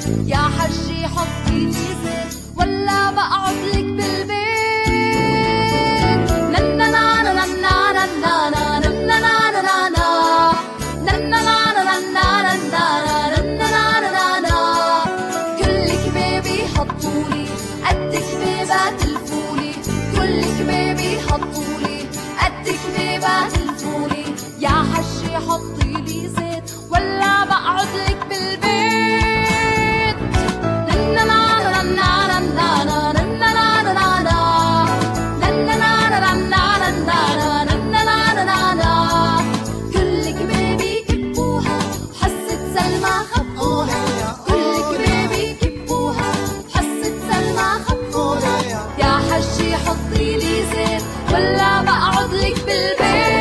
يا حجي حطي لي زيت ولا بقعد لك بالبيت. ننا نانا ننا ننا ننا ننا ننا ننا ننا ننا كلك بيبي حطولي قدك بيبات الفولي. كلك بيبي حطولي قدك بيبات الفولي. يا حجي حطي لي زيت ولا بقعد لك بالبيت. ننا نانا ننا ننا ننا ننا ننا ننا ننا كلك بيبي كبوها حست سلمى خبوها. كلك بيبي كبوها حست سلمى خبوها. يا حجي حطي لي زيت ولا بقعد لك بالبيت.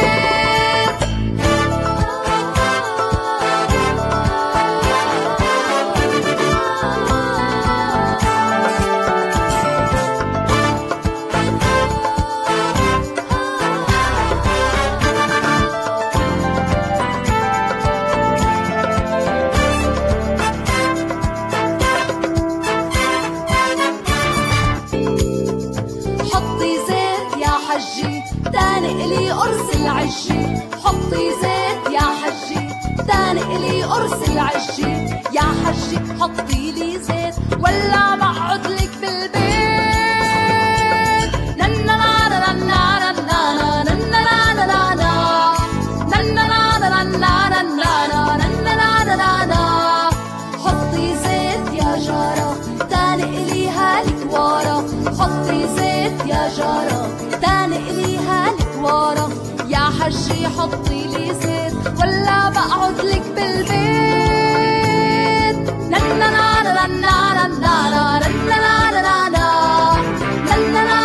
حطي زيت يا حجي تاني إلي قرص العجي. حطي زيت يا حجي تاني إلي قرص العجي. يا حجي حطي لي زيت ولا بقعد لك بالبيت. ننا نانا ننا ننا ننا ننا ننا ننا ننا ننا حطي زيت يا جارة تاني إلي هالك ورا. حطي زيت يا جارة تاني إلي هالك ورا. يا حجي حطي لي زيت ولا بقعد لك بالبيت. ننا نانا ننا ننا ننا ننا ننا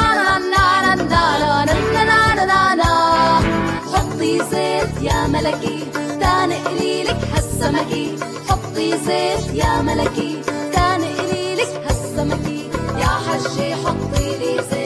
ننا ننا حطي زيت يا ملكي تاني إلي لك هالسمكي. حطي زيت يا ملكي تاني إلي لك هالسمكي. يا حجي حطي لي زيت